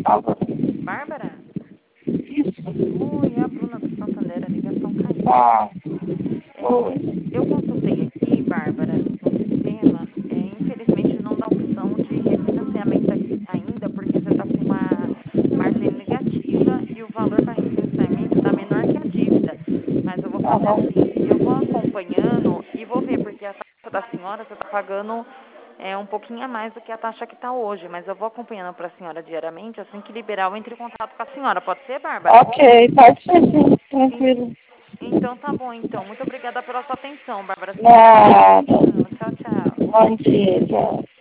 Alô? Bárbara? Isso. Oi, é a Bruna do Santander, a ligação caiu. Ah, Eu consultei aqui, Bárbara, no sistema, infelizmente não dá opção de refinanciamento ainda, porque você está com uma margem negativa e o valor para refinanciamento está menor que a dívida. Mas eu vou fazer aham. assim, eu vou acompanhando e vou ver, porque a taxa da senhora você está pagando um pouquinho a mais do que a taxa que está hoje, mas eu vou acompanhando para a senhora diariamente, assim que liberar eu entro em contato com a senhora. Pode ser, Bárbara? Ok, pode ser sim, En- tranquilo. Então tá bom, então. Muito obrigada pela sua atenção, Bárbara. Você tem um bom dia. Nada. Tchau, tchau. Bom dia, tchau.